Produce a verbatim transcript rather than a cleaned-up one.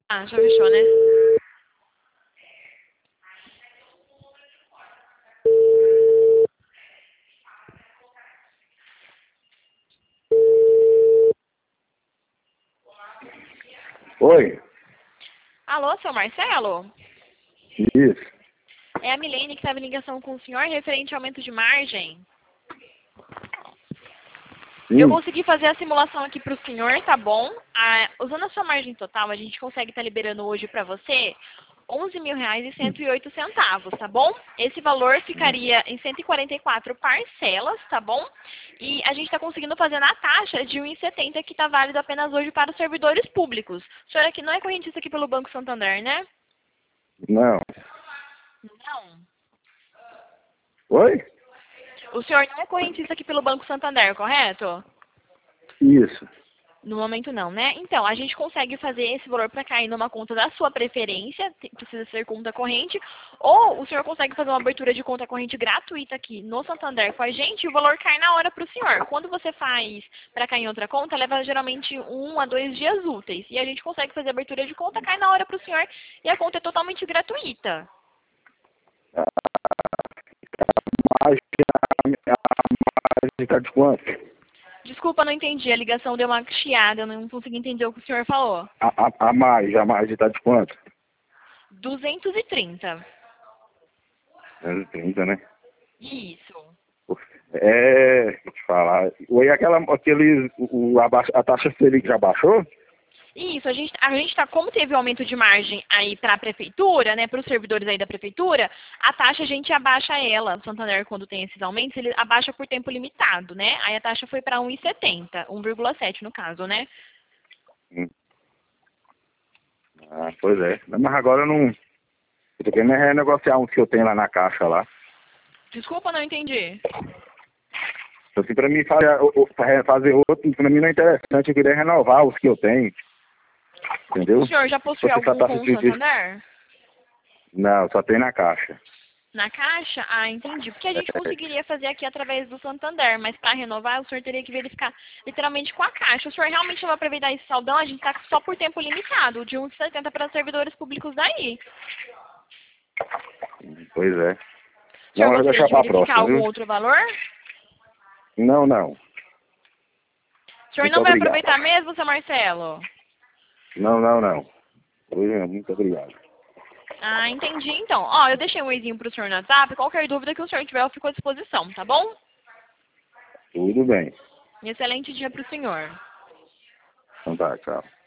Ah, já fechou, né? Oi, Alô, seu Marcelo? isso. É a Milene que estava em ligação com o senhor referente ao aumento de margem. Eu Sim. consegui fazer a simulação aqui para o senhor, tá bom? Ah, usando a sua margem total, a gente consegue estar liberando hoje para você onze mil reais e cento e oito centavos, tá bom? Esse valor ficaria em cento e quarenta e quatro parcelas, tá bom? E a gente está conseguindo fazer na taxa de um e setenta que está válido apenas hoje para os servidores públicos. O senhor aqui não é correntista aqui pelo Banco Santander, né? Não. Não. Oi? O senhor não é correntista aqui pelo Banco Santander, correto? Isso. No momento não, né? Então, a gente consegue fazer esse valor para cair numa conta da sua preferência, te- precisa ser conta corrente, ou o senhor consegue fazer uma abertura de conta corrente gratuita aqui no Santander com a gente e o valor cai na hora para o senhor. Quando você faz para cair em outra conta, leva geralmente um a dois dias úteis. E a gente consegue fazer a abertura de conta, cai na hora para o senhor e a conta é totalmente gratuita. A margem, a margem tá de quanto? Desculpa, não entendi. A ligação deu uma chiada, eu não consegui entender o que o senhor falou. A, a, a margem, a margem tá de quanto? duzentos e trinta. duzentos e trinta, né? Isso. É, deixa eu te falar. Oi, aquela, aquele, o, o- a, ba- a taxa Selic já baixou? Isso, a gente, a gente tá, como teve o aumento de margem aí para a prefeitura, né, para os servidores aí da prefeitura, a taxa a gente abaixa ela. O Santander, quando tem esses aumentos, ele abaixa por tempo limitado, né? Aí a taxa foi para um e setenta, um vírgula sete no caso, né? Hum. Ah, pois é. Mas agora eu não. Eu tô querendo renegociar uns que eu tenho lá na caixa lá. Desculpa, não entendi. Então, assim, pra mim fazer, fazer outro, pra mim não é interessante, eu queria renovar os que eu tenho. O Entendeu? senhor já possui Você essa algum taxa com o de, de. Santander? Não, só tem na caixa. Na caixa? Ah, entendi. Porque a gente conseguiria fazer aqui através do Santander, mas para renovar o senhor teria que verificar literalmente com a caixa. O senhor realmente não vai aproveitar esse saldão? A gente está só por tempo limitado, de um e setenta para os servidores públicos daí. Pois é. O senhor Não, eu vou gostaria deixar de pra verificar próxima, algum viu? outro valor? Não, não. O senhor Muito não vai obrigado. aproveitar mesmo, seu Marcelo? Não, não, não. Pois é, muito obrigado. Ah, entendi então. Ó, eu deixei um oizinho pro senhor no WhatsApp. Qualquer dúvida que o senhor tiver, eu fico à disposição, tá bom? Tudo bem. Um excelente dia pro senhor. Então tá, tchau.